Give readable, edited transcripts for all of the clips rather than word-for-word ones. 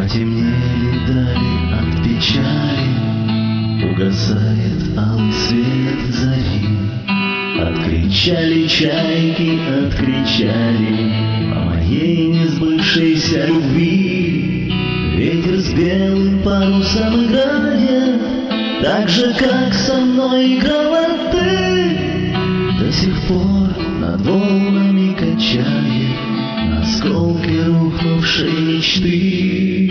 Потемнели дали от печали, угасает алый свет зари. Откричали чайки, откричали о моей несбывшейся любви. Ветер с белым парусом играет, так же, как со мной играла ты. До сих пор над волнами качает на осколки рухнувшей мечты.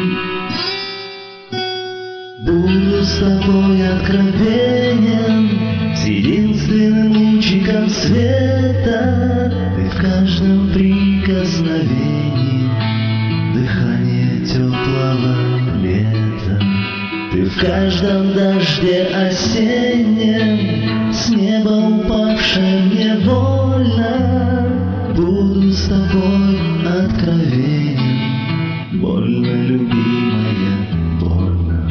Буду с тобой откровенен, с единственным лучиком света. Ты в каждом прикосновении дыхание теплого лета. Ты в каждом дожде осеннем, с неба упавшее мне больно. Буду с тобой откровенен, больно, любимая, больно.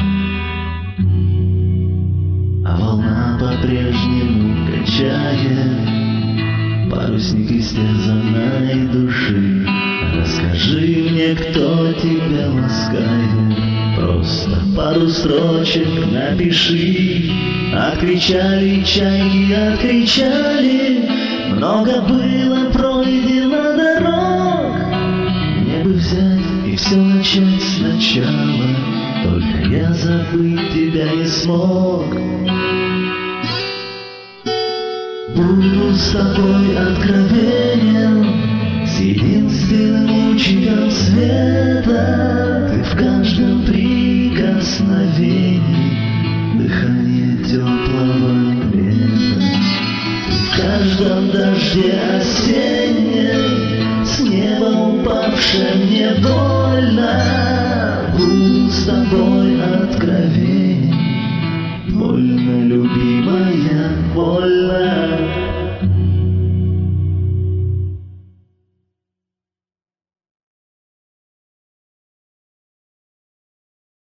А волна по-прежнему качает парусник истерзанной души. Расскажи мне, кто тебя ласкает, просто пару строчек напиши. Откричали чайки, откричали, много было пройдено дорог. Мне бы взять и все начать сначала, только я забыть тебя не смог. Буду с тобой откровенен, с единственным лучиком света. Ты в каждом прикосновении дыхание теплого лета. Ты в каждом дожде осеннем, с неба упавшее мне больно. Буду с тобой откровенен.